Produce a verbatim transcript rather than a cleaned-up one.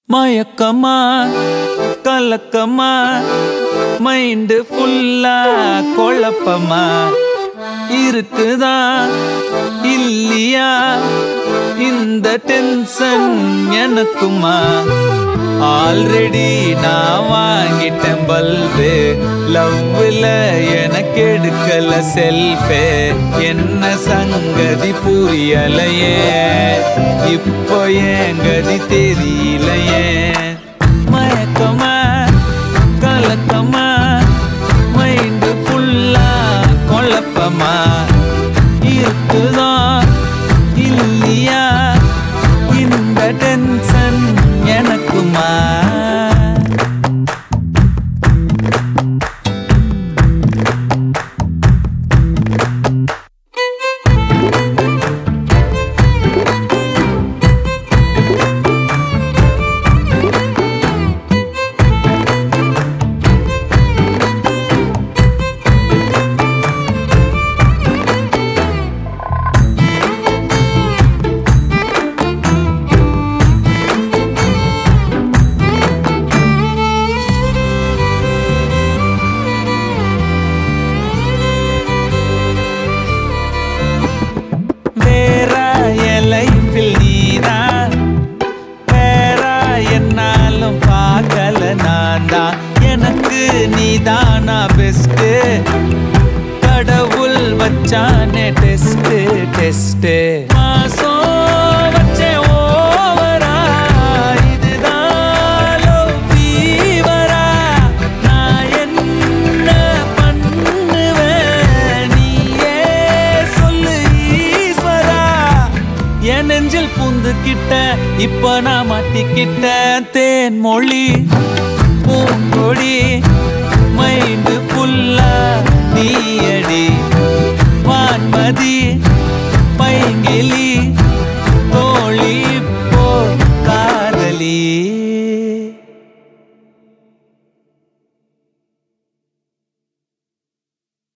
மயக்கமா கலக்கமா மைண்டு ஃபுல்லா குழப்பமா இருக்குதா இல்லையா இந்த டென்ஷன் எனக்குமா? ஆல்ரெடி நான் வாங்கிட்டேன் பல்பு, லவ்ல எனக்கு எடுக்கல செல்ஃபே. என்ன சங்கதி புரியலையே, இப்போ ஏன் கதி தெரியலையே. மயக்கமா கலக்கமா மைண்டு ஃபுல்லா குழப்பமா இருக்குதா இல்லையா இந்த டென்ஷன் எனக்குமா? லைஃபில் நீதான் வேறா என்னாலும் பார்க்கல நான் தான். எனக்கு நீதானா பெஸ்ட், கடவுள் வச்சானே டெஸ்ட் டெஸ்ட். மாசம் வச்சே ஓவரா இதுதான் லவ் ஃபீவரா. நான் என்ன பண்ணுவேன் நீயே சொல்லு ஈஸ்வரா. என் நெஞ்சில் பூந்துக்கிட்ட இப்ப நான் மாட்டிக்கிட்ட தேன் மொழி பூங்கொடி